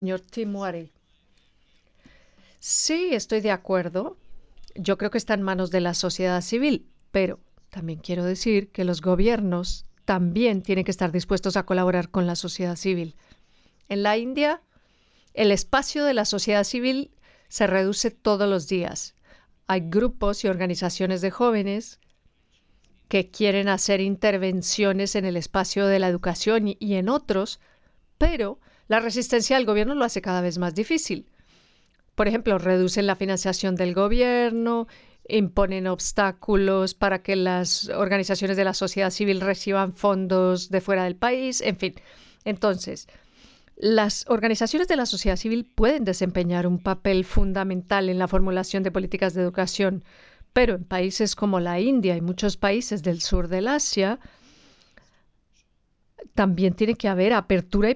Señor Timuari. Sí, estoy de acuerdo. Yo creo que está en manos de la sociedad civil, pero también quiero decir que los gobiernos también tienen que estar dispuestos a colaborar con la sociedad civil. En la India, el espacio de la sociedad civil se reduce todos los días. Hay grupos y organizaciones de jóvenes que quieren hacer intervenciones en el espacio de la educación y en otros, pero la resistencia del gobierno lo hace cada vez más difícil. Por ejemplo, reducen la financiación del gobierno, imponen obstáculos para que las organizaciones de la sociedad civil reciban fondos de fuera del país, en fin. Entonces, las organizaciones de la sociedad civil pueden desempeñar un papel fundamental en la formulación de políticas de educación, pero en países como la India y muchos países del sur del Asia, también tiene que haber apertura y